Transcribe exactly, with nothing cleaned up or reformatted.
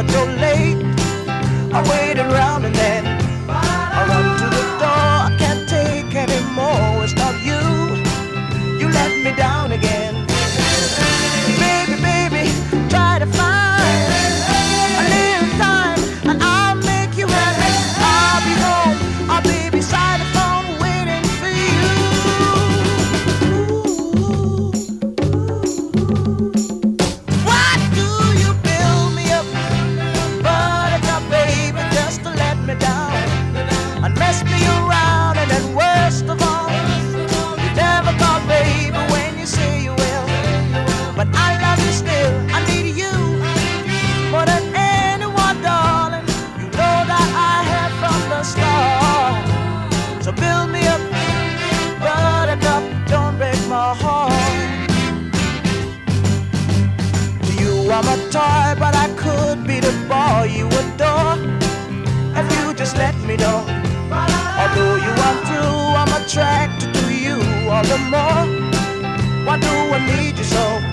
so late. I waited around and then I run to the door. I can't take anymore. It's not you. You let me down again. Baby, baby, try to find a little time and I'll make you happy. I'll be home. I'll be beside the phone waiting for you. Why do you build me up, buttercup, baby, just to let me down and mess me around? And then worst of all, you never call, baby, when you say you will. But I love you still. I need you more than anyone, darling. You know that I have from the start. So build me up, buttercup, don't break my heart. To you I'm a toy, but I could be the boy you adore if you just let me know. Although you are true, I'm attracted to you all the more. Why do I need you so?